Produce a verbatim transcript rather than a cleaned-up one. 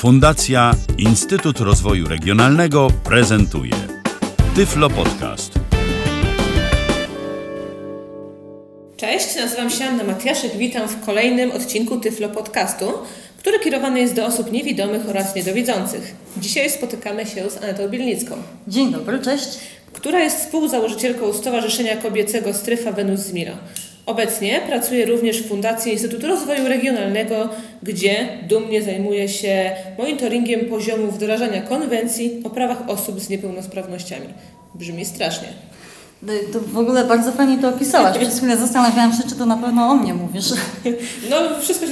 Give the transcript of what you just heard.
Fundacja Instytut Rozwoju Regionalnego prezentuje Tyflo Podcast. Cześć, nazywam się Anna Matiaszek, witam w kolejnym odcinku Tyflo Podcastu, który kierowany jest do osób niewidomych oraz niedowidzących. Dzisiaj spotykamy się z Anetą Bielnicką. Dzień dobry, cześć. Która jest współzałożycielką Stowarzyszenia Kobiecego Stryfa Venus z Milo. Obecnie pracuje również w Fundacji Instytutu Rozwoju Regionalnego, gdzie dumnie zajmuje się monitoringiem poziomu wdrażania konwencji o prawach osób z niepełnosprawnościami. Brzmi strasznie. To w ogóle bardzo fajnie to opisałaś. Przez chwilę zastanawiałam się, czy to na pewno o mnie mówisz. No, wszystko się